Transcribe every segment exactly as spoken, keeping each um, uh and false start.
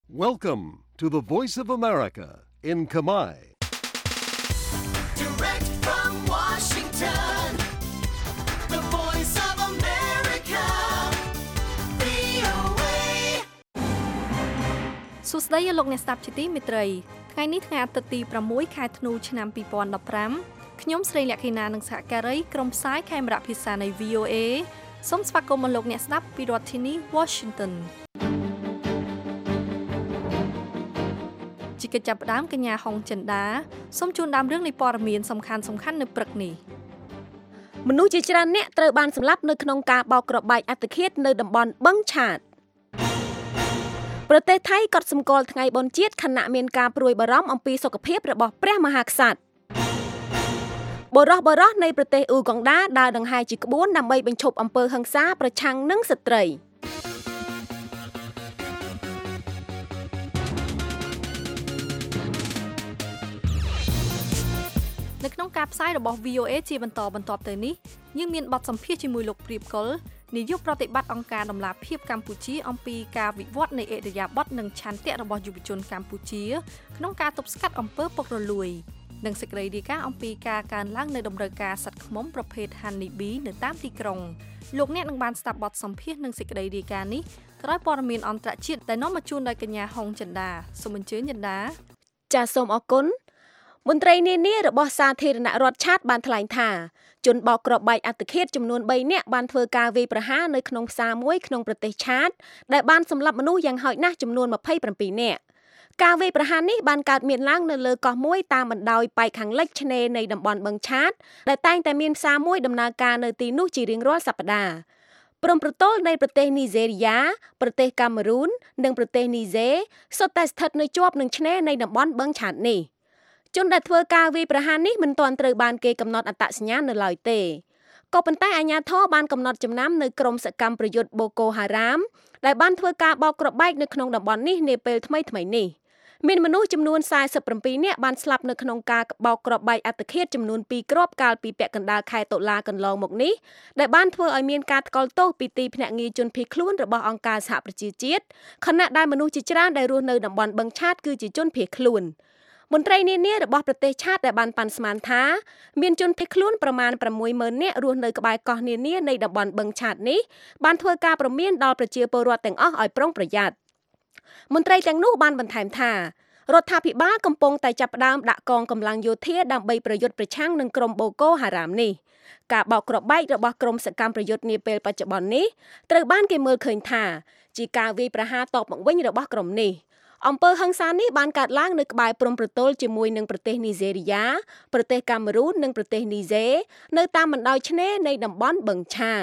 Welcome to the Voice of America in Khmer. Direct from Washington, the Voice of America, វី អូ เอសួស្តីលោកអ្នកស្ដាប់ជាទីមេត្រីថ្ងៃនេះថ្ងៃអាទិត្យទីប្រាំមួយខែធ្នូឆ្នាំពីរពាន់ដប់ប្រាំខ្ញុំស្រីលក្ខិណានិងសហការីក្រុមផ្សាយខេមរៈភាសានៃ វី អូ เอ សូមស្វាគមន៍លោកអ្នកស្ដាប់ពីរដ្ឋធានី Washington ជាកិច្ចចាប់ផ្ដើមកញ្ញាហុងចិន្តាសូមជូនដើមរឿងនៃព័ត៌មានសំខាន់សំខាន់នៅព្រឹកនេះមនុស្សជាច្រើនអ្នកត្រូវបានសម្លាប់នៅក្នុងការបោកគ្រាប់បែកអត្តឃាតនៅតំបន់បឹងឆាតប្រទេសថៃក៏សម្គាល់ថ្ងៃបុណ្យជាតិខណៈមានការព្រួយបារម្ភអំពីសុខភាពរបស់ព្រះមហាក្សត្របរិះបរិះនៃប្រទេសអ៊ូហ្គង់ដាដើរដង្ហែជាក្បួនដើម្បីបញ្ឈប់អំពើហិង្សាប្រឆាំងនឹងស្ត្រីនៅក្នុងការផ្សាយរបស់ វី អូ เอ ជាបន្តបន្ទាប់ទៅនេះយើងមានបទសម្ភាសន៍ជាមួយលោកព្រាបកុលនាយកប្រតិបត្តិអង្គការដំឡាភិបកម្ពុជាអំពីការវិវត្តនៃអរិយាប័ត្រនិងឆន្ទៈរបស់យុវជនកម្ពុជាក្នុងការទប់ស្កាត់អំពើពុករលួយនិងសេចក្តីរាយការណ៍អំពីការកើនឡើងនៃតម្រូវការសត្វឃ្មុំប្រភេទ Honey Bee នៅតាមទីក្រុងលោកអ្នកនឹងបានស្ដាប់បទសម្ភាសន៍និងសេចក្តីរាយការណ៍នេះក្រោយព័ត៌មានអន្តរជាតិដែលនាំមកជូនដោយកញ្ញាហុងចិន្តាសូមអញ្ជើញចិន្តាចាសសូមអរគុណមន្ត្រីនានារបស់សាធារណរដ្ឋឆាតបានថ្លែងថាជនបោកគ្រាប់បែកអត្តឃាតចំនួនបីនាក់បានធ្វើការវាយប្រហារនៅក្នុងផ្សារមួយក្នុងប្រទេសឆាតដែលបានសម្លាប់មនុស្សយ៉ាងហោចណាស់ចំនួនម្ភៃប្រាំពីរនាក់ការវាយប្រហារនេះបានកើតមានឡើងនៅលើកោះមួយតាមបណ្ដោយប៉ែកខាងលិចឆ្នេរនៃតំបន់បឹងឆាតដែលតែងតែមានផ្សារមួយដំណើរការនៅទីនោះជារៀងរាល់សប្តាហ៍ព្រំប្រទល់នៃប្រទេសនីហ្សេរីយ៉ាប្រទេសកាមេរូននិងប្រទេសនីហ្សេសុទ្ធតែស្ថិតនៅជាប់នឹងឆ្នេរនៃតំបន់បឹងឆាតនេះជនដែលធ្វើការវាយប្រហារនេះមិនទាន់ត្រូវបានគេកំណត់អត្តសញ្ញាណនៅឡើយទេក៏ប៉ុន្តែអាជ្ញាធរបានកំណត់ចំណាំនៅក្រុមសកម្មប្រយុទ្ធបូកូហារ៉ាមដែលបានធ្វើការបោកគ្រាប់បែកនៅក្នុងតំបន់នេះនាពេលថ្មីៗនេះមានមនុស្សចំនួនសែសិបប្រាំពីរនាក់បានស្លាប់នៅក្នុងការបោកគ្រាប់បែកអត្តឃាតចំនួនពីរគ្រាប់កាលពីពាក់កណ្ដាលខែតុលាកន្លងមកនេះដែលបានធ្វើឲ្យមានការថ្កោលទោសពីទីភ្នាក់ងារជនភៀសខ្លួនរបស់អង្គការសហប្រជាជាតិខណៈដែលមនុស្សជាច្រើនដែលរស់នៅតំបន់បឹងឆាតគឺជាជនភៀសខ្លួនមន្ត្រីនានារបស់ប្រទេសឆាតដែលបានប៉ាន់ស្មានថាមានជនភៀសខ្លួនប្រមាណប្រាំមួយម៉ឺននាក់រស់នៅក្បែរកោះនានានៃតំបន់បឹងឆាតនេះបានធ្វើការព្រមានដល់ប្រជាពលរដ្ឋទាំងអស់ឲ្យប្រុងប្រយ័ត្នមន្ត្រីទាំងនោះបានបន្ថែមថារដ្ឋាភិបាលកំពុងតែចាប់ផ្ដើមដាក់កងកម្លាំងយោធាដើម្បីប្រយុទ្ធប្រឆាំងនឹងក្រុមបូកូហារ៉ាមនេះការបោកគ្រាប់បែករបស់ក្រុមសកម្មប្រយុទ្ធនាពេលបច្ចុប្បន្ននេះត្រូវបានគេមើលឃើញថាជាការវាយប្រហារតបមកវិញរបស់ក្រុមនេះអំពើហិង្សានេះបានកើតឡើងនៅក្បែរព្រំប្រទល់ជាមួយនឹងប្រទេសនីហ្សេរីយ៉ាប្រទេសកាមេរូននិងប្រទេសនីហ្សេនៅតាមបណ្ដោយឆ្នេរនៃតំបន់បឹងឆាត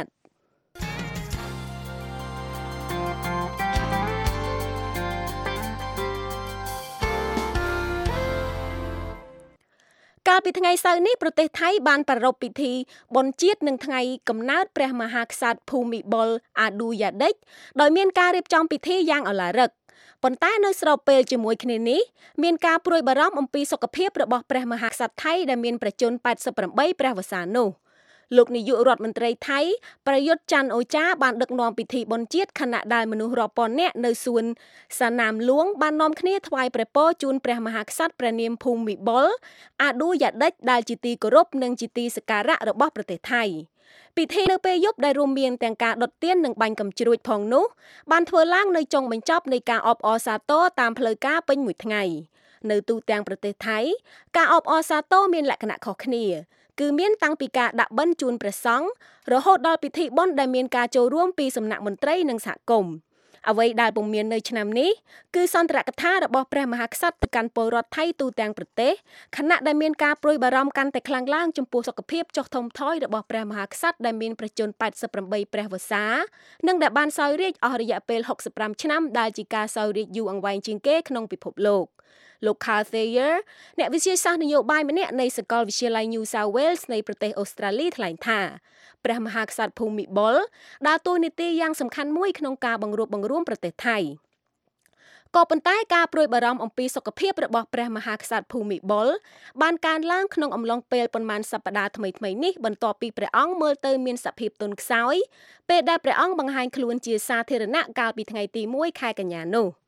កាលពីថ្ងៃសៅរ៍នេះប្រទេសថៃបានប្រារព្ធពិធីបុណ្យជាតិនឹងថ្ងៃកំណើតព្រះមហាក្សត្រភូមិបុលអាឌូយ៉ាដេចដោយមានការរៀបចំពិធីយ៉ាងឱឡារិកប៉ុន្តែនៅស្របពេលជាមួយគ្នានេះមានការព្រួយបារម្ភអំពីសុខភាពរបស់ព្រះមហាក្សត្រថៃដែលមានប្រជជនប៉ែតសិបប្រាំបីព្រះវស្សានោះលោកនាយករដ្ឋមន្ត្រីថៃប្រយុទ្ធច័ន្ទអូចាបានដឹកនាំពិធីបុណ្យជាតិខណៈដែលមនុស្សរាប់ពាន់នាក់នៅសួនសាណាមលួងបាននាំគ្នាថ្វាយព្រះពរជូនព្រះមហាក្សត្រព្រះនាមភូមិបុលអាឌូយ៉ាដេចដែលជាទីគោរពនិងជាទីសក្ការៈរបស់ប្រទេសថៃពិធីនៅពេលយប់ដែលរួមមានទាំងការដុតទៀននិងបាញ់កាំជ្រួចផងនោះបានធ្វើឡើងនៅចុងបញ្ចប់នៃការអបអរសាទរតាមផ្លូវការពេញមួយថ្ងៃនៅទូទាំងប្រទេសថៃការអបអរសាទរមានលក្ខណៈខុសគ្នាគឺមានតាំងពីការដាក់បិណ្ឌជូនព្រះសង្ឃរហូតដល់ពិធីបុណ្យដែលមានការចូលរួមពីសំណាក់មន្ត្រីនិងសហគមន៍អ្វីដែលពុំមាននៅឆ្នាំនេះគឺសន្ទរកថារបស់ព្រះមហាក្សត្រទៅកាន់ពលរដ្ឋថៃទូទាំងប្រទេសខណៈដែលមានការព្រួយបារម្ភកាន់តែខ្លាំងឡើងចំពោះសុខភាពចុះថមថយរបស់ព្រះមហាក្សត្រដែលមានប្រជជនប៉ែតសិបប្រាំបីព្រះវស្សានិងដែលបានសោយរាជ្យអស់រយៈពេលហុកសិបប្រាំឆ្នាំដែលជាការសោយរាជ្យយូរអង្វែងជាងគេក្នុងពិភពលោកលោក Carl Thayer អ្នកវិទ្យាសាស្ត្រនយោបាយម្នាក់នៃសាកលវិទ្យាល័យ New South Wales នៃប្រទេសអូស្ត្រាលីថ្លែងថាព្រះមហាក្សត្រភូមិបុលដើរតួនាទីយ៉ាងសំខាន់មួយក្នុងការបង្រួបបង្រួមប្រទេសថៃក៏ប៉ុន្តែការព្រួយបារម្ភអំពីសុខភាពរបស់ព្រះមហាក្សត្រភូមិបុលបានកើនឡើងក្នុងអំឡុងពេលប៉ុន្មានសប្តាហ៍ថ្មីៗនេះបន្ទាប់ពីព្រះអង្គមើលទៅមានសភាពទន់ខ្សោយពេលដែលព្រះអង្គបង្ហាញខ្លួនជាសាធារណៈកាលពីថ្ងៃទីមួយខែកញ្ញានោះ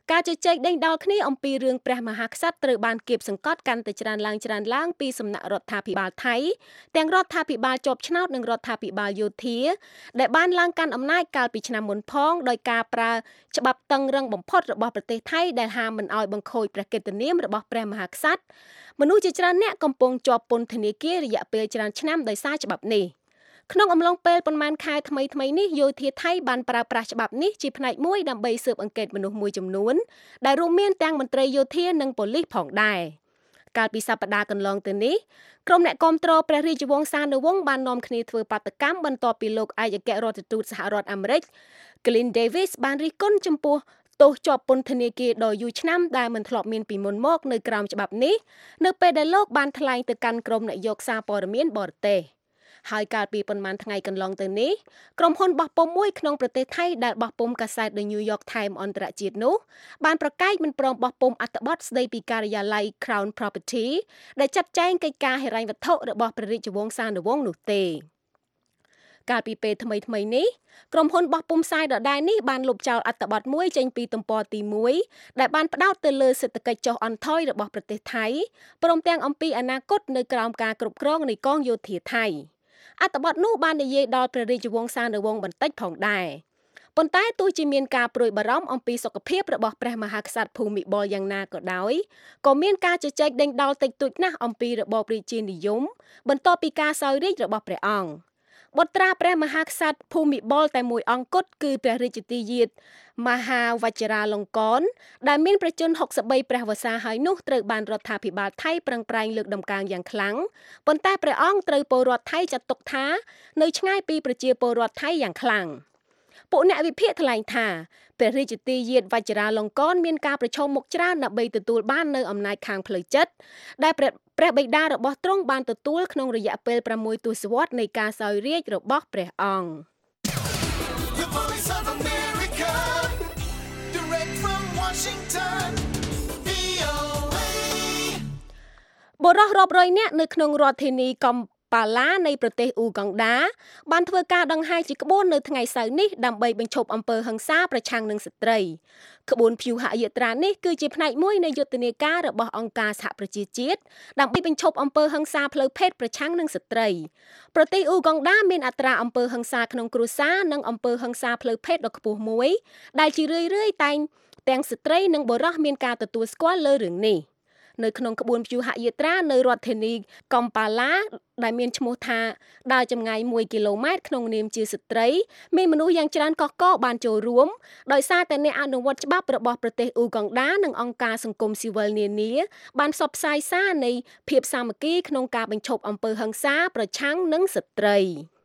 ការជជែកដេញដោលគ្នាអំពីរឿងព្រះមហាក្សត្រត្រូវបានគៀបសង្កត់កាន់តែច្រើនឡើងច្រើនឡើងពីសំណាក់រដ្ឋាភិបាលថៃទាំងរដ្ឋាភិបាលជាប់ឆ្នោតនិងរដ្ឋាភិបាលយោធាដែលបានឡើងកាន់អំណាចកាលពីឆ្នាំមុនផងដោយការប្រើច្បាប់តឹងរឹងបំផុតរបស់ប្រទេសថៃដែលហាមមិនឲ្យបង្ខូចព្រះកិត្តិនាមរបស់ព្រះមហាក្សត្រមនុស្សជាច្រើនអ្នកកំពុងជាប់ពន្ធនាគាររយៈពេលច្រើនឆ្នាំដោយសារច្បាប់នេះក្នុងអំឡុងពេលប៉ុន្មានខែថ្មីថ្មីនេះយោធាថៃបានប្រើប្រាស់ច្បាប់នេះជាផ្នែកមួយដើម្បីស៊ើបអង្កេតមនុស្សមួយចំនួនដែលរួមមានទាំងមន្ត្រីយោធានិងប៉ូលីសផងដែរកាលពីសប្តាហ៍កន្លងទៅនេះក្រុមអ្នកគាំទ្រព្រះរាជវង្សានុវង្សបាននាំគ្នាធ្វើបាតកម្មបន្ទាប់ពីលោកឯកអគ្គរដ្ឋទូតសហរដ្ឋអាមេរិក Glenn Davis បានរិះគន់ចំពោះទោសជាប់ពន្ធនាគារដ៏យូរឆ្នាំដែលមិនធ្លាប់មានពីមុនមកនៅក្រោមច្បាប់នេះនៅពេលដែលលោកបានថ្លែងទៅកាន់ក្រុមអ្នកយកសារព័ត៌មានបរទេសហើយកាលពីប៉ុន្មានថ្ងៃកន្លងទៅនេះក្រុមហ៊ុនបោះពុម្ពមួយក្នុងប្រទេសថៃដែលបោះពុម្ពកាសែត The New York Times អន្តរជាតិនោះបានប្រកាសមិនព្រមបោះពុម្ពអត្ថបទស្ដីពីការិយាល័យ Crown Property ដែលចាត់ចែងកិច្ចការហិរញ្ញវត្ថុរបស់ព្រះរាជវង្សានុវង្សនោះទេកាលពីពេលថ្មីថ្មីនេះក្រុមហ៊ុនបោះពុម្ពផ្សាយដដែលនេះបានលុបចោលអត្ថបទមួយចេញពីទំព័រទីមួយដែលបានផ្ដោតទៅលើសេដ្ឋកិច្ចចុះអន្ថយរបស់ប្រទេសថៃព្រមទាំងអំពីអនាគតនៅក្រោមការគ្រប់គ្រងនៃកងយោធាថៃអត្ថបទនោះបាននិយាយដល់ព្រះរាជវង្សានុវង្សបន្តិចផងដែរប៉ុន្តែទោះជាមានការព្រួយបារម្ភអំពីសុខភាពរបស់ព្រះមហាក្សត្រភូមិបុលយ៉ាងណាក៏ដោយក៏មានការជជែកដេញដោលតិចតួចណាស់អំពីរបបរាជានិយមបន្ទាប់ពីការសោយរាជ្យរបស់ព្រះអង្គបុត្រាព្រះមហាក្សត្រភូមិបុលតែមួយអង្គគត់គឺព្រះរាជទាយាទមហាវជ្ជរាលង្កនដែលមានប្រជជនហុកសិបបីព្រះវស្សាហើយនោះត្រូវបានរដ្ឋាភិបាលថៃប្រឹងប្រែងលើកដំកើងយ៉ាងខ្លាំងប៉ុន្តែព្រះអង្គត្រូវពលរដ្ឋថៃចាត់ទុកថានៅឆ្ងាយពីប្រជាពលរដ្ឋថៃយ៉ាងខ្លាំងពួកអ្នកវិភាគថ្លែងថាព្រះរាជទាយាទវជ្ជរាលង្កនមានការប្រឈមមុខច្រើនដើម្បីទទួលបាននៅអំណាចខាងផ្លូវចិត្តដែលព្រះព្រះបិតារបស់ទ្រង់បានទទួលក្នុងរយៈពេលប្រាំមួយទសវត្សរ៍នៃការសោយរាជ្យរបស់ព្រះអង្គ The Voice of America, direct from Washington, វី អូ เอបុរសរាប់រយនាក់នៅក្នុងរដ្ឋធានីកំប៉ាឡានៃប្រទេសអ៊ូហ្គង់ដាបានធ្វើការដង្ហែជាក្បួននៅថ្ងៃសៅរ៍នេះដើម្បីបញ្ឈប់អំពើហិង្សាប្រឆាំងនឹងស្ត្រីក្បួនព្យុហយាត្រានេះគឺជាផ្នែកមួយនៃយុទ្ធនាការរបស់អង្គការសហប្រជាជាតិដើម្បីបញ្ឈប់អំពើហិង្សាផ្លូវភេទប្រឆាំងនឹងស្ត្រីប្រទេសអ៊ូហ្គង់ដាមានអត្រាអំពើហិង្សាក្នុងគ្រួសារនិងអំពើហិង្សាផ្លូវភេទដ៏ខ្ពស់មួយដែលជារឿយៗតែងទាំងស្ត្រីនិងបុរសមានការទទួលស្គាល់លើរឿងនេះនៅក្នុងក្បួនព្យុហយាត្រានៅរដ្ឋធានីកំប៉ាឡាដែលមានឈ្មោះថាដើរចម្ងាយមួយគីឡូម៉ែត្រក្នុងនាមជាស្ត្រីមានមនុស្សយ៉ាងច្រើនកកកបានចូលរួមដោយសារតែអ្នកអនុវត្តច្បាប់របស់ប្រទេសអ៊ូហ្គង់ដានិងអង្គការសង្គមស៊ីវិលនានាបានផ្សព្វផ្សាយសារនៃភាពសាមគ្គីក្នុងការបញ្ឈប់អំពើហិង្សាប្រឆាំងនឹងស្ត្រី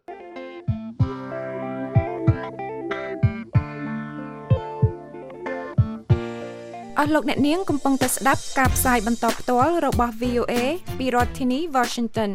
អស់លោកអ្នកនាងកំពុងតែស្ដាប់ការផ្សាយបន្តផ្ទាល់របស់ វី អូ เอ ពីរដ្ឋធានី Washington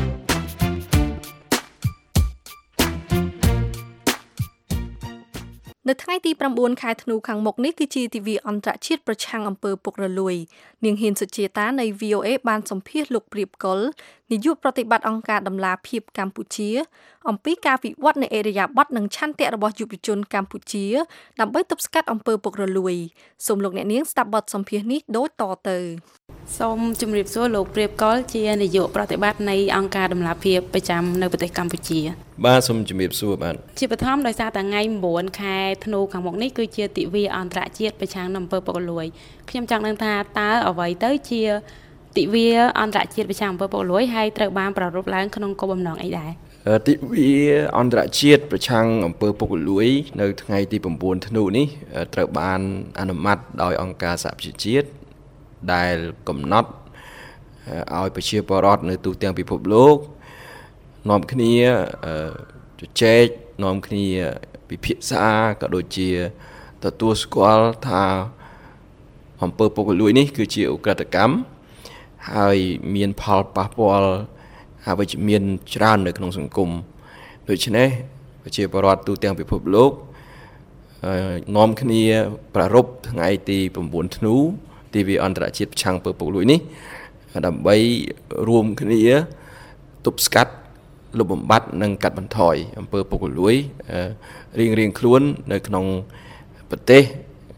នៅថ្ងៃទីប្រាំបួនខែធ្នូខាងមុខនេះគឺជាទិវាអន្តរជាតិប្រឆាំងអំពើពុករលួយនាងហ៊ានសុជាតានៃ វី អូ เอ បានសម្ភាសន៍លោកព្រាបកុលនាយកប្រតិបត្តិអង្គការដំឡាភិបកម្ពុជាអំពីការវិវត្តនៃអេរយាប័តនិងឆន្ទៈរបស់យុវជនកម្ពុជាដើម្បីទប់ស្កាត់អំពើពុករលួយសូមលោកអ្នកនាងស្ដាប់បទសម្ភាសន៍នេះដូចតទៅសូមជម្រាបសួរលោកព្រាបកុលជានាយកប្រតិបត្តិនៃអង្គការដំឡាភិបប្រចាំនៅប្រទេសកម្ពុជាបាទសូមជម្រាបសួរបាទជាបឋមដោយសារតែថ្ងៃប្រាំបួនខែធ្នូខាងមុខនេះគឺជាទិវាអន្តរជាតិប្រឆាំងនឹងអំពើពុករលួយខ្ញុំចង់ដឹងថាតើអ្វីទៅជាទិវាអន្តរជាតិប្រឆាំងអំពើពុករលួយហើយត្រូវបានប្រារព្ធឡើងក្នុងគោលបំណងអីដែរទិវាអន្តរជាតិប្រឆាំងអំពើពុករលួយនៅថ្ងៃទីប្រាំបួនធ្នូនេះត្រូវបានអនុម័តដោយអង្គការសហប្រជាជាតិដែលកំណត់ឲ្យប្រជាពលរដ្ឋនៅទូទាំងពិភពលោកនាំគ្នាជជែកនាំគ្នាពិភាក្សាក៏ដូចជាទទួលស្គាល់ថាអំពើពុករលួយនេះគឺជាឧក្រិដ្ឋកម្មហើយមានផលប៉ះពាល់អវិជ្ជមានច្រើននៅក្នុងសង្គមដូច្នេះប្រជាពលរដ្ឋទូទាំងពិភពលោកនាំគ្នាប្រារព្ធថ្ងៃទីប្រាំបួនធ្នូទិវាអន្តរជាតិប្រឆាំងអំពើពុករលួយនេះដើម្បីរួមគ្នាទប់ស្កាត់លុបបំបាត់និងកាត់បន្ថយអំពើពុករលួយរៀងៗខ្លួននៅក្នុងប្រទេស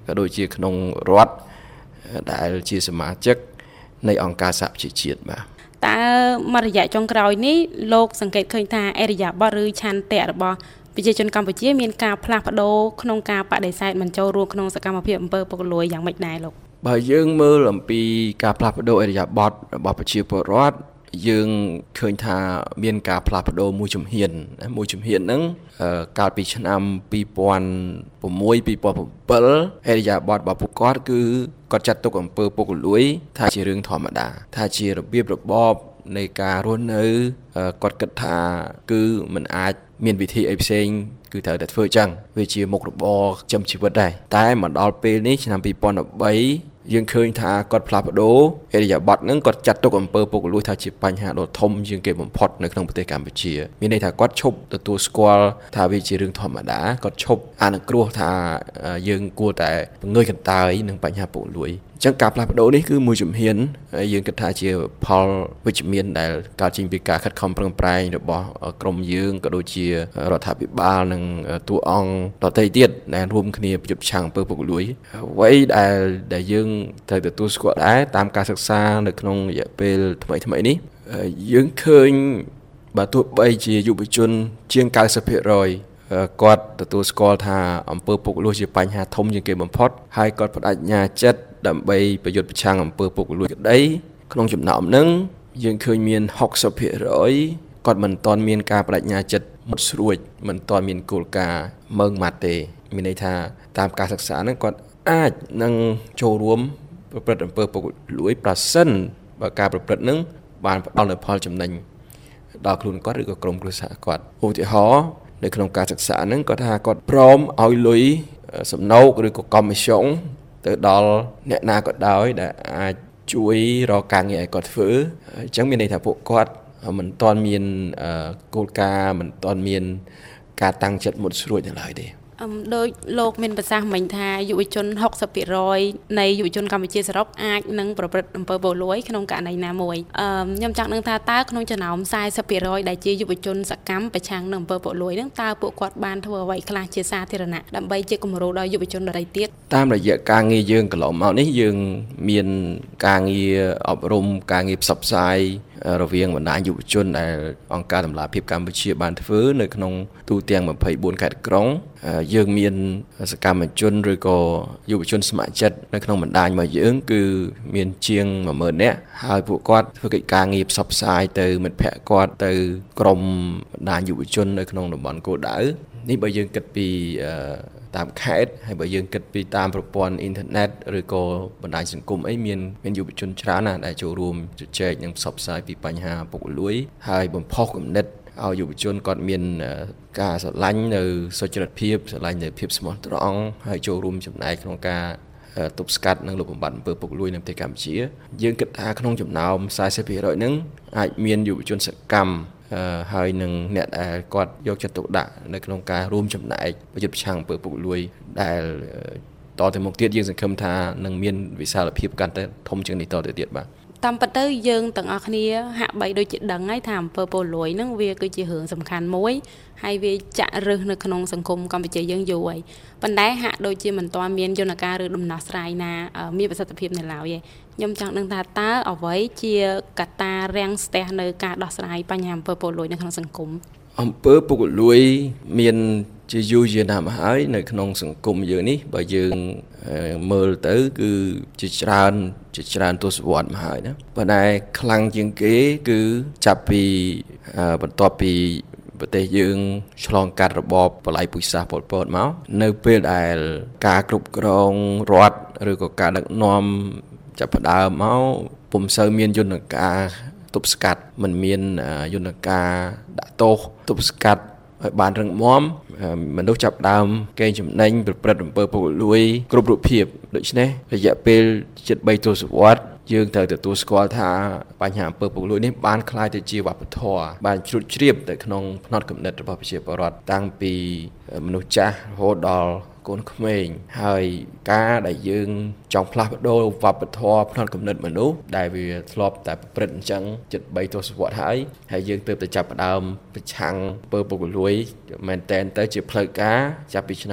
ក៏ដូចជាក្នុងរដ្ឋដែលជាសមាជិកនៃអង្គការសហប្រជាជាតិបាទតើមករយៈចុងក្រោយនេះលោកសង្កេតឃើញថាអរិយាប័ត្រឬឆន្ទៈរបស់ប្រជាជនកម្ពុជាមានការផ្លាស់ប្ដូរក្នុងការបដិសេធមិនចូលរួមក្នុងសកម្មភាពអំពើពុករលួយយ៉ាងម៉េចដែរលោកបើយើងមើលអំពីការផ្លាស់ប្ដូរអរិយាប័ត្ររបស់ប្រជាពលរដ្ឋយើងឃើញថាមានការផ្លាស់ប្ដូរមួយជំហានមួយជំហានហ្នឹងកាលពីឆ្នាំពីរពាន់ប្រាំមួយ ពីរពាន់ប្រាំbảyអរិយាប័ត្ររបស់ពួកគាត់គឺគាត់ចាត់ទុកអំពើពុករលួយថាជារឿងធម្មតាថាជារបៀបរបបនៃការរស់នៅគាត់គិតថាគឺมันអាចមានវិធីអីផ្សេងគឺត្រូវតែធ្វើចឹងវាជាមុខរបរចិញ្ចឹមជីវិតដែរតែមកដល់ពេលនេះឆ្នាំពីរពាន់ប្រាំបីយើងឃើញថាគាត់ផ្លាស់ប្ដូរអរិយាប័ត្រហ្នឹងគាត់ចាត់ទុកអំពើពុករលួយថាជាបញ្ហាដ៏ធំជាងគេបំផុតនៅក្នុងប្រទេសកម្ពុជាមានន័យថាគាត់ឈប់ទទួលស្គាល់ថាវាជារឿងធម្មតាគាត់ឈប់អនុគ្រោះថាយើងគួរតែងើយកន្តើយនឹងបញ្ហាពុករលួយអញ្ចឹងការផ្លាស់ប្ដូរនេះគឺមួយជំហានហើយយើងគិតថាជាផលវិជ្ជមានដែលកើតចេញពីការខិតខំប្រឹងប្រែងរបស់ក្រមយើងក៏ដូចជារដ្ឋាភិបាលនិងតួអង្គដទៃទៀតដែលរួមគ្នាប្រយុទ្ធប្រឆាំងអំពើពុករលួយអ្វីដែលដែលយើងត្រូវទទួលស្គាល់ដែរតាមការសិក្សានៅក្នុងរយៈពេលថ្មីថ្មីនេះយើងឃើញបើទោះបីជាយុវជនជាង九十ភាគរយគាត់ទទួលស្គាល់ថាអំពើពុករលួយជាបញ្ហាធំជាងគេបំផុតហើយគាត់បដិញ្ញាចិត្តដើម្បីប្រយុទ្ធប្រឆាំងអំពើពុករលួយក្តីក្នុងចំណោមហ្នឹងយើងឃើញមានหกสิบភាគរយគាត់មិនទាន់មានការបដិញ្ញាចិត្តមុតស្រួចមិនទាន់មានគោលការណ៍ម៉ឺងម៉ាត់ទេមានន័យថាតាមការសិក្សាហ្នឹងគាត់អាចនឹងចូលរួមប្រព្រឹត្តអំពើពុករលួយប្រសិនបើការប្រព្រឹត្តហ្នឹងបានផ្ដល់នូវផលចំណេញដល់ខ្លួនគាត់ឬក៏ក្រុមគ្រួសារគាត់ឧទាហរណ៍នៅក្នុងការសិក្សាហ្នឹងគាត់ថាគាត់ព្រមឲ្យលុយសំណូកឬក៏កុម្មីស្យងទៅដល់អ្នកណាក៏ដោយដែលអាចជួយរកការងារឲ្យគាត់ធ្វើអញ្ចឹងមានន័យថាពួកគាត់មិនទាន់មានគោលការណ៍មិនទាន់មានការតាំងចិត្តមុតស្រួចនៅឡើយទេអឺដោយលោកមានប្រសាសន៍មិញថាយុវជនหกสิบភាគរយនៃយុវជនកម្ពុជាសរុបអាចនឹងប្រព្រឹត្តអំពើពុករលួយក្នុងករណីណាមួយអឺខ្ញុំចង់ដឹងថាតើក្នុងចំណោមสี่สิบភាគរយដែលជាយុវជនសកម្មប្រឆាំងនឹងអំពើពុករលួយហ្នឹងតើពួកគាត់បានធ្វើអ្វីខ្លះជាសាធារណៈដើម្បីជាគំរូដល់យុវជនដទៃទៀតតាមរយៈការងារយើងកន្លងមកនេះយើងមានការងារអប់រំការងារផ្សព្វផ្សាយរវាងបណ្ដាញយុវជនដែលអង្គការតម្លាភាពកម្ពុជាបានធ្វើនៅក្នុងទូទាំងยี่สิบสี่ខេត្តក្រុងយើងមានសកម្មជនឬក៏យុវជនស្ម័គ្រចិត្តនៅក្នុងបណ្ដាញរបស់យើងគឺមានជាងmột nghìnនាក់ហើយពួកគាត់ធ្វើកិច្ចការងារផ្សព្វផ្សាយទៅមិត្តភ័ក្តិគាត់ទៅក្រុមបណ្ដាញយុវជននៅក្នុងតំបន់គោលដៅនេះបើយើងគិតពីតាមខេត្តហើយបើយើងគិតពីតាមប្រព័ន្ធអ៊ីនធឺណិតឬក៏បណ្ដាញសង្គមអីមានមានយុវជនច្រើនណាស់ដែលចូលរួមជជែកនិងផ្សព្វផ្សាយពីបញ្ហាពុករលួយហើយបំផុសគំនិតឲ្យយុវជនគាត់មានការស្រឡាញ់នៅសុចរិតភាពស្រឡាញ់នៅភាពស្មោះត្រង់ហើយចូលរួមចំណែកក្នុងការទប់ស្កាត់និងលុបបំបាត់អំពើពុករលួយនៅប្រទេសកម្ពុជាយើងគិតថាក្នុងចំណោមสี่สิบភាគរយហ្នឹងអាចមានយុវជនសកម្មហើយនឹងអ្នកដែលគាត់យកចិត្តទុកដាក់នៅក្នុងការរួមចំណែកប្រយុទ្ធប្រឆាំងអំពើពុករលួយដែលតទៅមុខទៀតយើងសង្ឃឹមថានឹងមានវិសាលភាពកាន់តែធំជាងនេះតទៅទៀតបាទតាមពិតទៅយើងទាំងអស់គ្នាហាក់បីដូចជាដឹងហើយថាអំពើពុករលួយហ្នឹងវាគឺជារឿងសំខាន់មួយហើយវាចាក់ឫសនៅក្នុងសង្គមកម្ពុជាយើងយូរហើយប៉ុន្តែហាក់ដូចជាមិនទាន់មានយន្តការឬដំណោះស្រាយណាមានប្រសិទ្ធភាពនៅឡើយទេខ្ញុំចង់ដឹងថាតើអ្វីជាកត្តារាំងស្ទះនៅការដោះស្រាយបញ្ហាអំពើពុករលួយនៅក្នុងសង្គមអំពើពុករលួយមានជាយូរជាណាស់មកហើយនៅក្នុងសង្គមយើងនេះបើយើងមើលទៅគឺជាច្រើនជាច្រើនទសវត្សរ៍មកហើយណាប៉ុន្តែខ្លាំងជាងគេគឺចាប់ពីបន្ទាប់ពីប្រទេសយើងឆ្លងកាត់របបបល្ល័ង្កពូជសាសន៍ប៉ុលពតមកនៅពេលដែលការគ្រប់គ្រងរដ្ឋឬក៏ការដឹកនាំចាប់ផ្ដើមមកពុំសូវមានយន្តការទប់ស្កាត់មិនមានយន្តការដាក់ទោសទប់ស្កាត់ឲ្យបានរឹងមាំមនុស្សចាប់ដើមកេងចំណេញប្រព្រឹត្តអំពើពុករលួយគ្រប់រូបភាពដូច្នេះរយៈពេលជិតបីទសវត្សរ៍យើងត្រូវទទួលស្គាល់ថាបញ្ហាអំពើពុករលួយនេះបានក្លាយទៅជាវប្បធម៌បានជ្រុតជ្រាបទៅក្នុងផ្នត់គំនិតរបស់ប្រជាពលរដ្ឋតាំងពីមនុស្សចាស់រហូតដល់កូនក្មេងហើយការដែលយើងចង់ផ្លាស់ប្ដូរវប្បធម៌ផ្នត់គំនិតមនុស្សដែលវាធ្លាប់តែប្រព្រឹត្តអញ្ចឹងជិតបីទសវត្សរ៍ហើយហើយយើងទើបតែចាប់ផ្ដើមប្រឆាំងអំពើពុករលួយមែនតែនទៅជាផ្លូវការចាប់ពីឆ្នាំ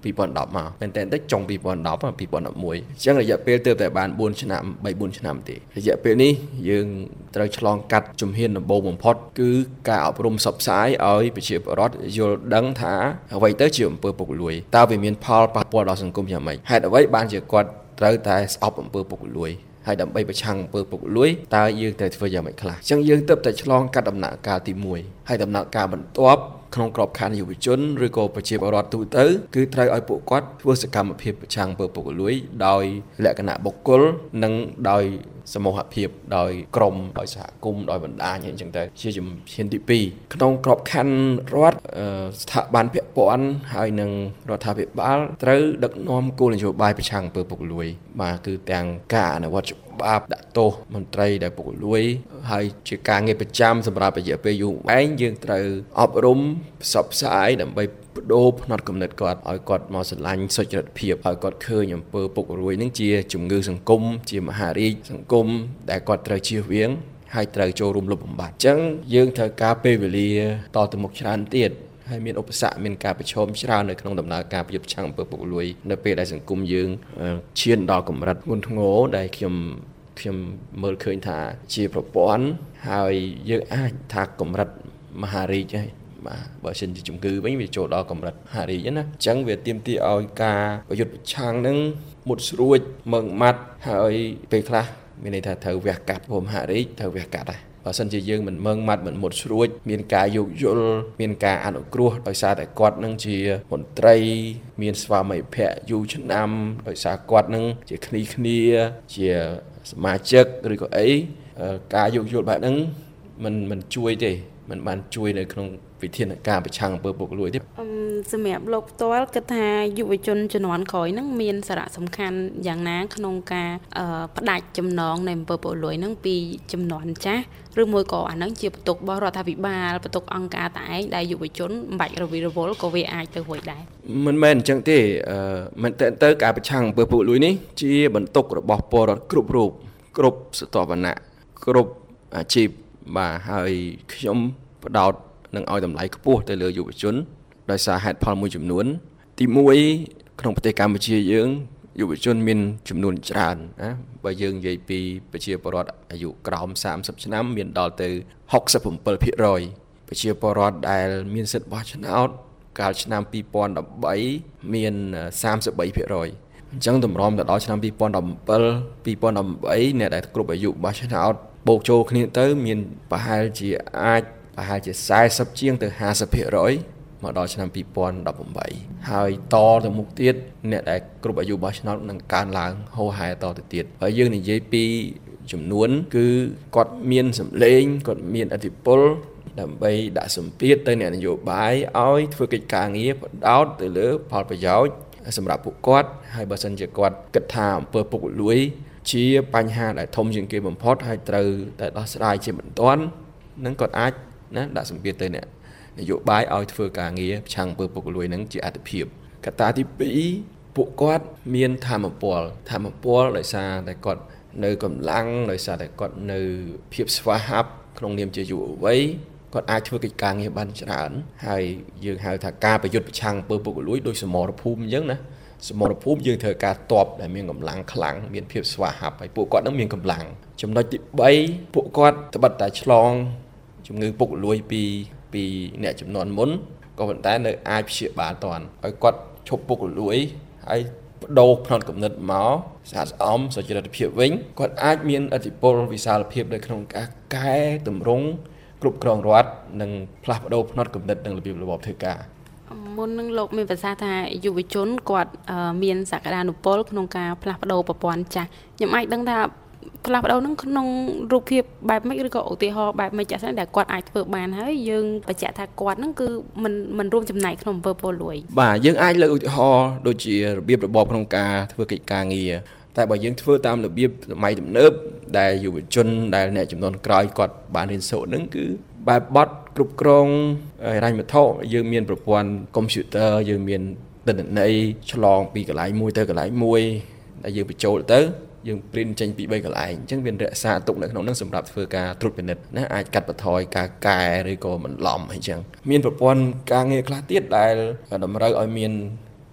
ពីរពាន់ដប់មកមែនតើទៅចុងពីរពាន់ដប់ពីរពាន់ដប់មួយអញ្ចឹងរយៈពេលទើបតែបានបួនឆ្នាំបីបួនឆ្នាំទេរយៈពេលនេះយើងត្រូវឆ្លងកាត់ជំហានដំបូងបំផុតគឺការអប់រំផ្សព្វផ្សាយឲ្យប្រជាពលរដ្ឋយល់ដឹងថាអ្វីទៅជាអំពើពុករលួយតើវាមានផលប៉ះពាល់ដល់សង្គមយ៉ាងម៉េចហេតុអ្វីបានជាគាត់ត្រូវតែស្អប់អំពើពុករលួយហើយដើម្បីប្រឆាំងអំពើពុករលួយតើយើងត្រូវធ្វើយ៉ាងម៉េចខ្លះអញ្ចឹងយើងទើបតែឆ្លងកាត់ដំណាក់កាលទីមួយហើយដំណាក់កាលបន្ទាប់ក្នុងក្របខ័ណ្ឌយុវជនឬក៏ប្រជាពលរដ្ឋទូទៅគឺត្រូវឲ្យពួកគាត់ធ្វើសកម្មភាពប្រឆាំងអំពើពុករលួយដោយលក្ខណៈបុគ្គលនិងដោយសមូហភាពដោយក្រុមដោយសហគមន៍ដោយបណ្ដាញអញ្ចឹងទៅជាជំហានទីពីរក្នុងក្របខ័ណ្ឌរដ្ឋស្ថាប័នពាក់ព័ន្ធហើយនិងរដ្ឋាភិបាលត្រូវដឹកនាំគោលនយោបាយប្រឆាំងអំពើពុករលួយបាទគឺទាំងការអនុវត្តច្បាប់ដាក់ទោសមន្ត្រីដែលពុករលួយហើយជាការងារប្រចាំសម្រាប់រយៈពេលយូរអែងយើងត្រូវអប់រំផ្សព្វផ្សាយដើម្បីបដូរផ្នត់គំនិតគាត់ឲ្យគាត់មកស្រឡាញ់សុចរិតភាពឲ្យគាត់ឃើញអំពើពុករលួយនឹងជាជំងឺសង្គមជាមហារីកសង្គមដែលគាត់ត្រូវជៀសវាងហើយត្រូវចូលរួមលុបបំបាត់អញ្ចឹងយើងត្រូវការពេលវេលាតទៅមុខច្រើនទៀតហើយមានឧបសគ្គមានការប្រឈមច្រើននៅក្នុងដំណើរការប្រយុទ្ធប្រឆាំងអំពើពុករលួយនៅពេលដែលសង្គមយើងឈានដល់កម្រិតធ្ងន់ធ្ងរដែលខ្ញុំខ្ញុំមើលឃើញថាជាប្រព័ន្ធហើយយើងអាចថាកម្រិតមហារីកហើយបាទបើសិនជាជំងឺវិញវាចូលដល់កម្រិតមហារីកណាអញ្ចឹងវាទាមទារឲ្យការប្រយុទ្ធប្រឆាំងនឹងមុតស្រួចម៉ឺងម៉ាត់ហើយពេលខ្លះមានន័យថាត្រូវវះកាត់ព្រមមហារីកត្រូវវះកាត់ដែរបើសិនជាយើងមិនម៉ឺងម៉ាត់មិនមុតស្រួចមានការយោគយល់មានការអនុគ្រោះដោយសារតែគាត់នឹងជាមន្ត្រីមានស្វាមីភក្តិយូរឆ្នាំដោយសារគាត់នឹងជាគ្នាគ្នាជាសមាជិកឬក៏អីការយោគយល់បែបហ្នឹងมันมันជួយទេมันបានជួយនៅក្នុងវិធានការប្រឆាំងអំពើពុករលួយទេសម្រាប់លោកផ្ទាល់គិតថាយុវជនជំនាន់ក្រោយហ្នឹងមានសារៈសំខាន់យ៉ាងណាក្នុងការផ្ដាច់ចំណងនៃអំពើពុករលួយហ្នឹងពីជំនាន់ចាស់ឬមួយក៏អាហ្នឹងជាបន្ទុករបស់រដ្ឋាភិបាលបន្ទុកអង្គការតែឯងដែលយុវជនមិនបាច់រវីរវល់ក៏វាអាចទៅរួចដែរមិនមែនអញ្ចឹងទេមិនតែទៅការប្រឆាំងអំពើពុករលួយនេះជាបន្ទុករបស់ពលរដ្ឋគ្រប់រូបគ្រប់ស្រទាប់វណ្ណៈគ្រប់អាជីពបាទហើយខ្ញុំផ្ដោតនឹងឲ្យតម្លៃខ្ពស់ទៅលើយុវជនដោយសារហេតុផលមួយចំនួនទីមួយក្នុងប្រទេសកម្ពុជាយើងយុវជនមានចំនួនច្រើនណាបើយើងនិយាយពីប្រជាពលរដ្ឋអាយុក្រោមសាមសិបឆ្នាំមានដល់ទៅហុកសិបប្រាំពីរភាគរយប្រជាពលរដ្ឋដែលមានសិទ្ធិបោះឆ្នោតកាលឆ្នាំពីរពាន់ដប់បីមានសាមសិបបីភាគរយអញ្ចឹងតម្រាំទៅដល់ឆ្នាំពីរពាន់ដប់bảy ពីរពាន់ដប់បីអ្នកដែលគ្រប់អាយុបោះឆ្នោតបូកចូលគ្នាទៅមានប្រហែលជាអាចប្រហែលជាសែសិបជាងទៅហាសិបភាគរយមកដល់ឆ្នាំពីរពាន់ដប់ប្រាំហើយតទៅមុខទៀតអ្នកដែលគ្រប់អាយុបោះឆ្នោតនឹងកើនឡើងហូរហែតទៅទៀតហើយយើងនិយាយពីចំនួនគឺគាត់មានសម្លេងគាត់មានឥទ្ធិពលដើម្បីដាក់សម្ពាធទៅអ្នកនយោបាយឲ្យធ្វើកិច្ចការងារបដោតទៅលើផលប្រយោជន៍សម្រាប់ពួកគាត់ហើយបើសិនជាគាត់គិតថាអំពើពុករលួយជាបញ្ហាដែលធំជាងគេបំផុតហើយត្រូវតែដោះស្រាយជាបន្ទាន់នឹងគាត់អាចណាដាក់សម្ពាធទៅអ្នកនយោបាយឲ្យធ្វើការងារប្រឆាំងអំពើពុករលួយនឹងជាអត្ថិភាពកត្តាទីពីរពួកគាត់មានធម៌ពលធម៌ពលដោយសារតែគាត់នៅកម្លាំងដោយសារតែគាត់នៅភាពស្វាហាប់ក្នុងនាមជាយុវវ័យគាត់អាចធ្វើកិច្ចការងារបានច្រើនហើយយើងហៅថាការប្រយុទ្ធប្រឆាំងអំពើពុករលួយដោយសមរភូមិអញ្ចឹងណាសមរភូមិយើងត្រូវការតបដែលមានកម្លាំងខ្លាំងមានភាពស្វាហាប់ហើយពួកគាត់នឹងមានកម្លាំងចំណុចទីបីពួកគាត់ត្បិតតែឆ្លងជំងឺពុករលួយពីពីអ្នកចំនួនមុនក៏ប៉ុន្តែនៅអាចព្យាបាលតាន់ឲ្យគាត់ឈប់ពុករលួយហើយបដូរផ្នត់គំនិតមកស្អាតស្អំសុចរិតភាពវិញគាត់អាចមានឥទ្ធិពលវិសាលភាពនៅក្នុងការកែតម្រង់គ្រប់គ្រងរដ្ឋនិងផ្លាស់ប្ដូរផ្នត់គំនិតនិងរបៀបរបបធ្វើការមុននឹងលោកមានប្រសាសន៍ថាយុវជនគាត់មានសក្តានុពលក្នុងការផ្លាស់ប្ដូរប្រព័ន្ធចាស់ខ្ញុំអាចដឹងថាផ្លាស់ប្ដូរនឹងក្នុងរូបភាពបែបម៉េចឬក៏ឧទាហរណ៍បែបម៉េចចាស់ស្ដែងដែលគាត់អាចធ្វើបានហើយយើងបញ្ជាក់ថាគាត់នឹងគឺមិនមិនរួមចំណែកក្នុងអំពើពុករលួយបាទយើងអាចលើកឧទាហរណ៍ដូចជារបៀបរបបក្នុងការធ្វើកិច្ចការងារតែបើយើងធ្វើតាមរបៀបសម័យទំនើបដែលយុវជនដែលអ្នកចំនួនក្រោយគាត់បានរៀនសូត្រនឹងគឺបែបបត់គ្រប់គ្រងហិរញ្ញវត្ថុយើងមានប្រព័ន្ធកុំព្យូទ័រយើងមានទិន្នន័យឆ្លងពីកន្លែងមួយទៅកន្លែងមួយដែលយើងបញ្ចូលទៅយើងព្រីនចេញពីបីកន្លែងអញ្ចឹងវារក្សាទុកនៅក្នុងនោះសម្រាប់ធ្វើការត្រួតពិនិត្យណាអាចកាត់បន្ថយការកែឬក៏បន្លំអីចឹងមានប្រព័ន្ធការងារខ្លះទៀតដែលតម្រូវឲ្យមាន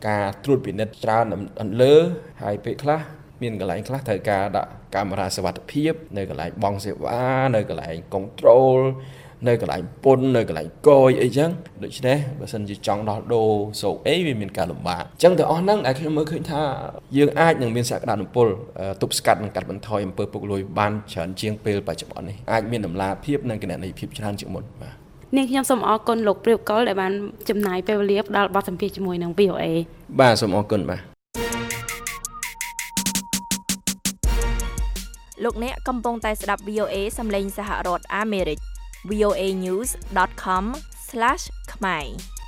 ការត្រួតពិនិត្យច្រើនអន្លើហើយពេលខ្លះមានកន្លែងខ្លះត្រូវការដាក់កាមេរ៉ាសុវត្ថិភាពនៅកន្លែងបង់សេវានៅកន្លែង control នៅកន្លែងពន្ធនៅកន្លែងកយអីចឹងដូច្នេះបើសិនជាចង់ដោះដូរសោកអីវាមានការលំបាកអញ្ចឹងទាំងអស់ហ្នឹងដែលខ្ញុំមើលឃើញថាយើងអាចនឹងមានសក្តានុពលទប់ស្កាត់និងកាត់បន្ថយអំពើពុករលួយបានច្រើនជាងពេលបច្ចុប្បន្ននេះអាចមានតម្លាភាពនិងគណនេយ្យភាពច្រើនជាងមុនបាទនាងខ្ញុំសូមអរគុណលោកព្រាបកុលដែលបានចំណាយពេលវេលាផ្ដល់បទសម្ភាសន៍ជាមួយនឹង វី អូ អេបាទសូមអរគុណបាទលោកអ្នកកំពុងតែស្ដាប់ វី អូ អេ សំឡេងសហរដ្ឋអាមេរិក វី អូ เอ news ដត com ស្លាស ខ្មែរ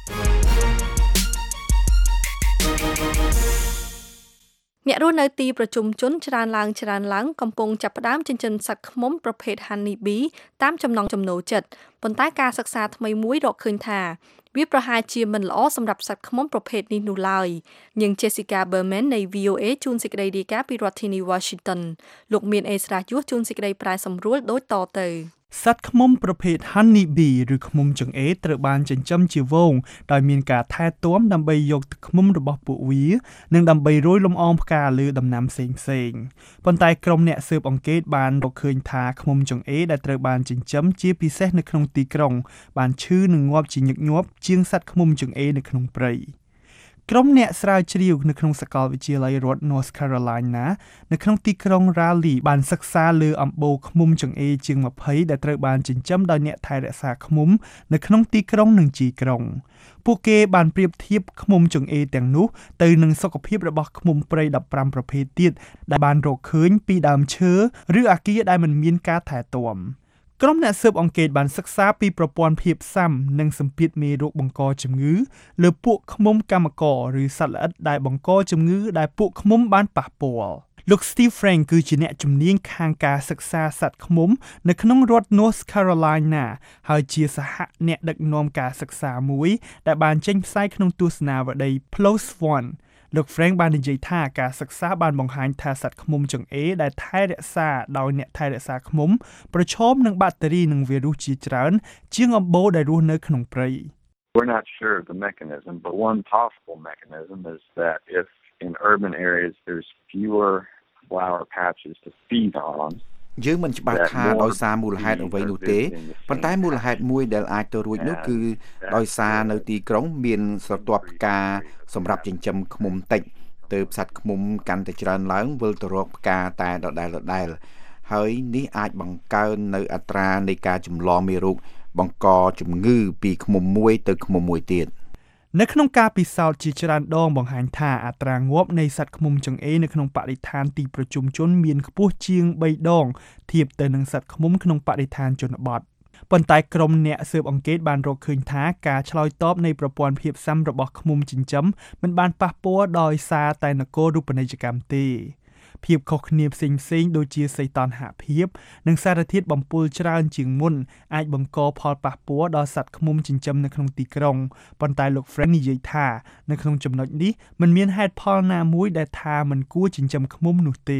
អ្នករស់នៅទីប្រជុំជនច្រើនឡើងច្រើនឡើងកំពុងចាប់ផ្ដើមចិញ្ចឹមសត្វឃ្មុំប្រភេទ Honey Bee តាមចំណង់ចំណូលចិត្តប៉ុន្តែការសិក្សាថ្មីមួយរកឃើញថាវាប្រហែលជាមិនល្អសម្រាប់សត្វឃ្មុំប្រភេទនេះនោះឡើយនាង Jessica Berman នៃ វី អូ អេ ជួនសេចក្តីរាយការណ៍ពីរដ្ឋធានី Washington លោកមានអេស្រាយុះជួនសេចក្តីប្រែសម្រួលដូចតទៅសត្វឃ្មុំប្រភេទ Honey Bee ឬឃ្មុំចង្អេរត្រូវបានចិញ្ចឹមជាហ្វូងដោយមានការថែទាំដើម្បីយកទឹកឃ្មុំរបស់ពួកវានិងដើម្បីរោយលំអងផ្កាលើដំណាំផ្សេងៗប៉ុន្តែក្រុមអ្នកស៊ើបអង្កេតបានរកឃើញថាឃ្មុំចង្អេរដែលត្រូវបានចិញ្ចឹមជាពិសេសនៅក្នុងទីក្រុងបានឈឺនិងងាប់ជាញឹកញាប់ជាងសត្វឃ្មុំចង្អេរនៅក្នុងព្រៃក្រុមអ្នកស្រាវជ្រាវនៅក្នុងសាកលវិទ្យាល័យរដ្ឋ North Carolina នៅក្នុងទីក្រុង Raleigh បានសិក្សាលើអំបូរឃ្មុំចង្អេរជាងម្ភៃដែលត្រូវបានចិញ្ចឹមដោយអ្នកថែរក្សាឃ្មុំនៅក្នុងទីក្រុងនិងជីក្រុងពួកគេបានប្រៀបធៀបឃ្មុំចង្អេរទាំងនោះទៅនឹងសុខភាពរបស់ឃ្មុំព្រៃដប់ប្រាំប្រភេទទៀតដែលបានរកឃើញពីដើមឈើឬអាគារដែលមិនមានការថែទាំក្រុមអ្នកស៊ើបអង្កេតបានសិក្សាពីប្រព័ន្ធភាពស៊ាំនិងសម្ពាធមេរោគបង្កជំងឺលើពួកឃ្មុំកម្មករឬសត្វល្អិតដែលបង្កជំងឺដែលពួកឃ្មុំបានប៉ះពាល់លោក Steve Frank គឺជាអ្នកជំនាញខាងការសិក្សាសត្វឃ្មុំនៅក្នុងរដ្ឋ North Carolina ហើយជាសហអ្នកដឹកនាំការសិក្សាមួយដែលបានចេញផ្សាយក្នុងទស្សនាវដ្តី PLOS Oneលោក Frank បាននិយាយថាការសិក្សាបានបង្ហាញថាសត្វឃ្មុំចង្អេរដែលថែរក្សាដោយអ្នកថែរក្សាឃ្មុំប្រឈមនឹងបាក់តេរីនិងវីរុសជាច្រើនជាងអំបូរដែលរស់នៅក្នុងព្រៃ We're not sure of the mechanism, but one possible mechanism is that if in urban areas there's fewer flower patches to feed on យើងមិនច្បាស់ថាដោយសារមូលហេតុអ្វីនោះទេប៉ុន្តែមូលហេតុមួយដែលអាចទៅរួចនោះគឺដោយសារនៅទីក្រុងមានស្រទាប់ផ្កាសម្រាប់ចិញ្ចឹមឃ្មុំតិចទើបសត្វឃ្មុំកាន់តែច្រើនឡើងវិលទៅរកផ្កាតែដដែលដដែលហើយនេះអាចបង្កើននៅអត្រានៃការចម្លងមេរោគបង្កជំងឺពីឃ្មុំមួយទៅឃ្មុំមួយទៀតនៅក្នុងការពិសោធន៍ជាច្រើនដងបង្ហាញថាអត្រាងាប់នៃសត្វឃ្មុំចង្អេរនៅក្នុងបរិស្ថានទីប្រជុំជនមានខ្ពស់ជាងបីដងធៀបទៅនឹងសត្វឃ្មុំក្នុងបរិស្ថានជនបទប៉ុន្តែក្រុមអ្នកស៊ើបអង្កេតបានរកឃើញថាការឆ្លើយតបនៃប្រព័ន្ធភាពស៊ាំរបស់ឃ្មុំចិញ្ចឹមមិនបានប៉ះពាល់ដោយសារតែនគររូបនីយកម្មទេភាពខុសគ្នាផ្សេងៗដូចជាសីតុណ្ហភាពនិងសារធាតុបំពុលច្រើនជាងមុនអាចបង្កផលប៉ះពាល់ដល់សត្វឃ្មុំចិញ្ចឹមនៅក្នុងទីក្រុងប៉ុន្តែលោក Frank និយាយថានៅក្នុងចំណុចនេះមិនមានហេតុផលណាមួយដែលថាមិនគួរចិញ្ចឹមឃ្មុំនោះទេ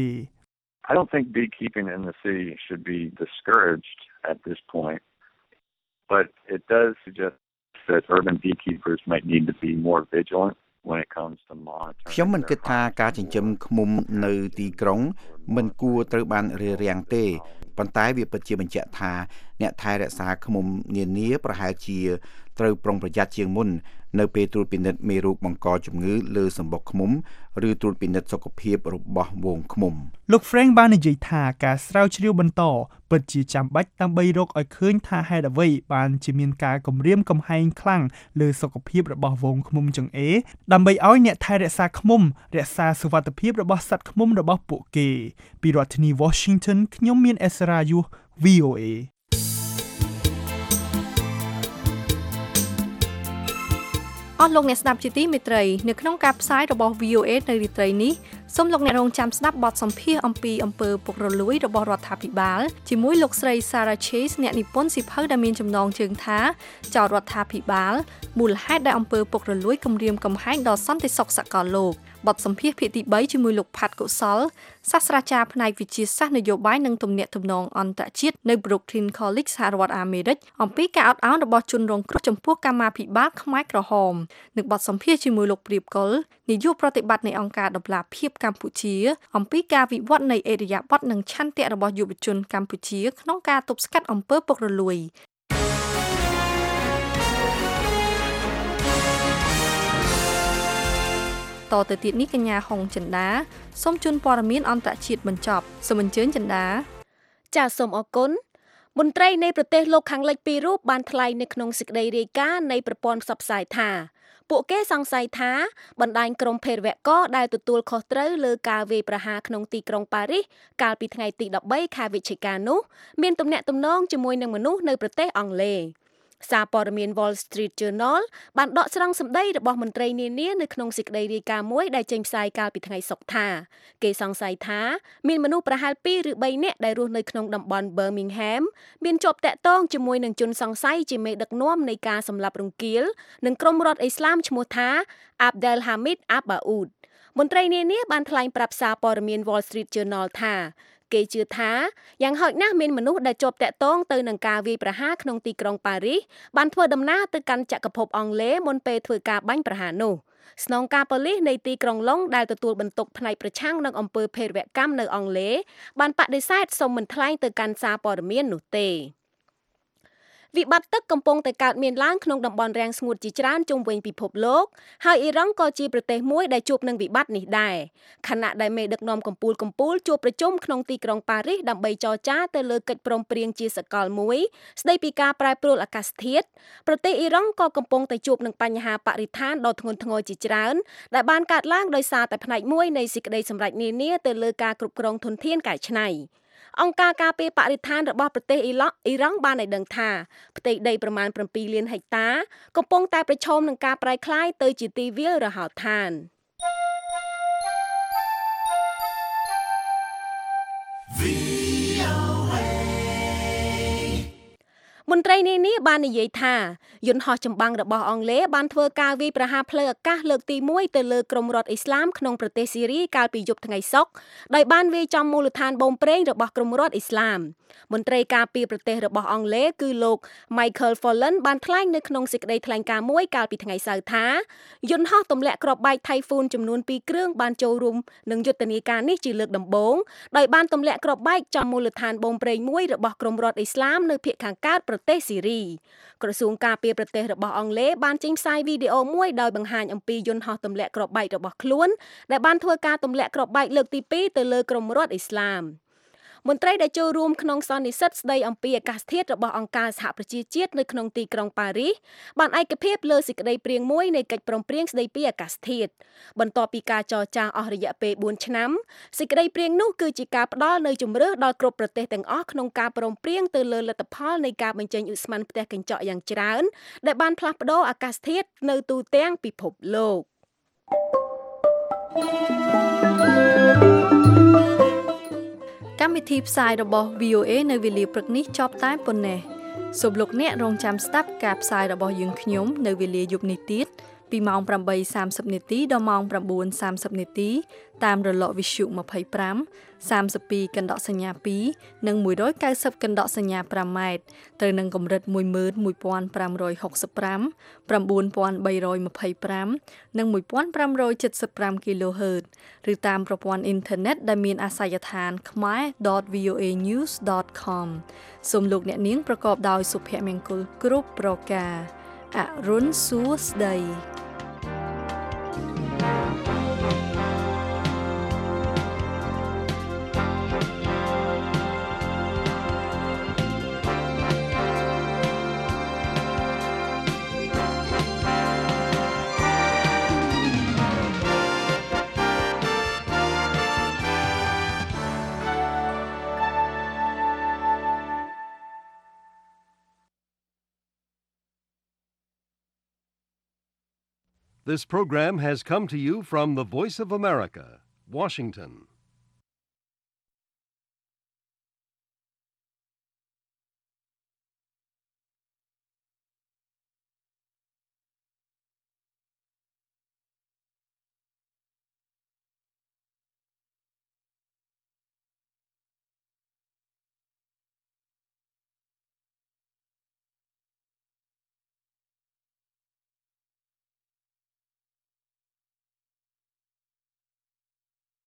I don't think beekeeping in the city should be discouraged at this point, but it does suggest that urban beekeepers might need to be more vigilant.when it comes to monitoring ខ្ញុំមិនគិតថាការចិញ្ចឹមឃ្មុំនៅទីក្រុងមិនគួរត្រូវបានរារាំងទេប៉ុន្តែវាពិតជាបញ្ជាក់ថាអ្នកថែរក្សាឃ្មុំនានាប្រហែលជាត្រូវប្រុងប្រយ័ត្នជាងមុននៅពេលត្រួតពិនិត្យមេរោគបង្កជំងឺលើសម្បុកឃ្មុំឬត្រួតពិនិត្យសុខភាពរបស់ហ្វូងឃ្មុំលោក Frank បាននិយាយថាការស្រាវជ្រាវបន្តពិតជាចាំបាច់ដើម្បីរកឲ្យឃើញថាហេតុអ្វីបានជាមានការគំរាមកំហែងខ្លាំងលើសុខភាពរបស់ហ្វូងឃ្មុំចង្អេរដើម្បីឲ្យអ្នកថែរក្សាឃ្មុំរក្សាសុវត្ថិភាពរបស់សត្វឃ្មុំរបស់ពួកគេពីរដ្ឋធានី Washington ខ្ញុំមានអេសរ៉ាយុះ វី អូ អេអស់លោកអ្នកស្ដាប់ជាទីមេត្រីនៅក្នុងការផ្សាយរបស់ វី អូ អេ នៅរាត្រីនេះសូមលោកអ្នករងចាំស្ដាប់បទសម្ភាសន៍អំពីអំពើពុករលួយរបស់រដ្ឋាភិបាលជាមួយលោកស្រី Sarah Chase អ្នកនិពន្ធសៀវភៅដែលមានចំណងជើងថាចោទរដ្ឋាភិបាលមូលហេតុដែលអំពើពុករលួយគំរាមកំហែងដល់សន្តិសុខសកលលោកបទសម្ភាសន៍ភាគទី3ជាមួយលោកផាត់កុសលសាស្ត្រាចារ្យផ្នែកវិទ្យាសាស្ត្រនយោបាយនិងទំនាក់ទំនងអន្តរជាតិនៅ Brooklyn College សហរដ្ឋអាមេរិកអំពីការអត់ឱនរបស់ជនរងគ្រោះចំពោះកម្មាភិបាលខ្មែរក្រហមនិងបទសម្ភាសន៍ជាមួយលោកព្រាបកុលនាយកប្រតិបត្តិនៃអង្គការដំឡាភិបកម្ពុជាអំពីការវិវត្តនៃអេរយាប័តនិងឆន្ទៈរបស់យុវជនកម្ពុជាក្នុងការទប់ស្កាត់អំពើពុករលួយតទៅទៀតនេះកញ្ញាហុងចិន្តាសូមជូនព័ត៌មានអន្តរជាតិបញ្ចប់សូមអញ្ជើញចិន្តាចាសសូមអរគុណមន្ត្រីនៃប្រទេសលោកខាងលិចពីររូបបានថ្លែងនៅក្នុងសេចក្តីរាយការណ៍នៃប្រព័ន្ធផ្សព្វផ្សាយថាពួកគេសង្ស័យថាបណ្ដាញក្រុមភេរវកដែលទទួលខុសត្រូវលើការវាយប្រហារក្នុងទីក្រុងប៉ារីសកាលពីថ្ងៃទីដប់បីខែវិច្ឆិកានោះមានទំនាក់ទំនងជាមួយនឹងមនុស្សនៅប្រទេសអង់គ្លេសសារព័ត៌មាន Wall Street Journal បានដកស្រង់សម្ដីរបស់មន្ត្រីនានានៅក្នុងសេចក្តីរាយការណ៍មួយដែលចេញផ្សាយកាលពីថ្ងៃសុក្រថាគេសង្ស័យថាមានមនុស្សប្រហែលពីរឬបីនាក់ដែលរស់នៅក្នុងតំបន់ Birmingham មានជាប់តាក់ទងជាមួយនឹងជនសង្ស័យជាមេដឹកនាំនៃការសម្លាប់រង្គាលនិងក្រុមរដ្ឋអ៊ីស្លាមឈ្មោះថា Abdel Hamid Abaoud មន្ត្រីនានាបានថ្លែងប្រាប់សារព័ត៌មាន Wall Street Journal ថាគេជឿថាយ៉ាងហោចណាស់មានមនុស្សដែលជាប់តាក់ទងទៅនឹងការវាយប្រហារក្នុងទីក្រុងប៉ារីសបានធ្វើដំណើរទៅកាន់ចក្រភពអង់គ្លេសមុនពេលធ្វើការបាញ់ប្រហារនោះស្នងការប៉ូលីសនៃទីក្រុងឡុងដែលទទួលបន្ទុកផ្នែកប្រឆាំងនឹងអំពើភេរវកម្មនៅអង់គ្លេសបានបដិសេធសូមមិនថ្លែងទៅកាន់សារព័ត៌មាននោះទេវិបត្តិទឹកកំពុងតែកើតមានឡើងក្នុងតំបន់រាំងស្ងួតជាច្រើនជុំវិញពិភពលោកហើយអ៊ីរ៉ង់ក៏ជាប្រទេសមួយដែលជួបនឹងវិបត្តិនេះដែរខណៈដែលមេដឹកនាំកម្ពុជាកម្ពុជាជួបប្រជុំក្នុងទីក្រុងប៉ារីសដើម្បីចរចាទៅលើកិច្ចព្រមព្រៀងជាសកលមួយស្ដីពីការប្រែប្រួលអាកាសធាតុប្រទេសអ៊ីរ៉ង់ក៏កំពុងតែជួបនឹងបញ្ហាបរិស្ថានដ៏ធ្ងន់ធ្ងរជាច្រើនដែលបានកើតឡើងដោយសារតែផ្នែកមួយនៃសេចក្តីសម្រេចនានាទៅលើការគ្រប់គ្រងធនធានកែច្នៃអង្គការការពារបរិស្ថានរបស់ប្រទេសអ៊ីឡង់អ៊ីរ៉ង់បានឲ្យដឹងថាផ្ទៃដីប្រមាណ7លានហិកតាកំពុងតែប្រឈមនឹងការប្រែក្លាយទៅជាទីវាលរហោឋានមន្ត្រីនានាបាននិយាយថាយន្តហោះចម្បាំងរបស់អង់គ្លេសបានធ្វើការវាយប្រហារផ្លូវអាកាសលើកទីមួយទៅលើក្រុមរដ្ឋអ៊ីស្លាមក្នុងប្រទេសស៊ីរីកាលពីយប់ថ្ងៃសុក្រដោយបានវាយចំមូលដ្ឋានបូមប្រេងរបស់ក្រុមរដ្ឋអ៊ីស្លាមមន្ត្រីការពារប្រទេសរបស់អង់គ្លេសគឺលោក Michael Follen បានថ្លែងនៅក្នុងសេចក្តីថ្លែងការណ៍មួយកាលពីថ្ងៃសៅរ៍ថាយន្តហោះទម្លាក់គ្រាប់បែក Typhoon ចំនួនពីរគ្រឿងបានចូលរួមនឹងយុទ្ធនាការនេះជាលើកដំបូងដោយបានទម្លាក់គ្រាប់បែកចំមូលដ្ឋានបូមប្រេងមួយរបស់ក្រុមរដ្ឋអ៊ីស្លាមនៅភាគខាងកើតប្រទេសស៊ីរីក្រសួងការពារប្រទេសរបស់អង់គ្លេសបានចេញផ្សាយវីដេអូមួយដោយបង្ហាញអំពីយន្តហោះទម្លាក់គ្រាប់បែករបស់ខ្លួនដែលបានធ្វើការទម្លាក់គ្រាប់បែកលើកទីពីរទៅលើក្រុមរដ្ឋអ៊ីស្លាមមន្ត្រីដែលចូលរួមក្នុងសន្និសីទស្ដីអំពីអាកាសធាតុរបស់អង្គការសហប្រជាជាតិនៅក្នុងទីក្រុងប៉ារីសបានឯកភាពលើសេចក្តីព្រាងមួយនៃកិច្ចព្រមព្រៀងស្ដីពីអាកាសធាតុបន្ទាប់ពីការចរចាអស់រយៈពេលបួនឆ្នាំសេចក្តីព្រាងនោះគឺជាការផ្ដល់នូវជម្រើសដល់គ្រប់ប្រទេសទាំងអស់ក្នុងការព្រមព្រៀងទៅលើលទ្ធផលនៃការបញ្ចេញឧស្ម័នផ្ទះកញ្ចក់យ៉ាងច្រើនដែលបានផ្លាស់ប្ដូរអាកាសធាតុនៅទូទាំងពិភពលោកកម្មវិធីផ្សាយរបស់ វី អូ អេ នៅវេលាព្រឹកនេះចប់តែប៉ុណ្ណេះសូមលោកអ្នករងចាំស្ដាប់ការផ្សាយរបស់យើងខ្ញុំនៅវេលាយប់នេះទៀតពីម៉ោង ប្រាំបីសាមសិប នាទីដល់ម៉ោង ប្រាំបួនសាមសិប នាទីតាមរលកវិទ្យុ ម្ភៃប្រាំ សាមសិបពីរ កណ្ដកសញ្ញាពីរនិងមួយរយកៅសិបកណ្ដកសញ្ញាប្រាំម៉ែត្រត្រូវនឹងកម្រិត មួយម៉ឺនមួយពាន់ប្រាំរយហុកសិបប្រាំ ប្រាំបួនពាន់បីរយម្ភៃប្រាំ និង មួយពាន់ប្រាំរយចិតសិបប្រាំ គីឡូហឺត ឬតាមប្រព័ន្ធអ៊ីនធឺណិតដែលមានអាសយដ្ឋាន ខ្មែរ ដត វី អូ អេ ញូស ដត ខម សូមលោកអ្នកនាងប្រកបដោយសុភមង្គលគ្រប់ប្រការអរុនសួស្ដី This program has come to you from the Voice of America, Washington.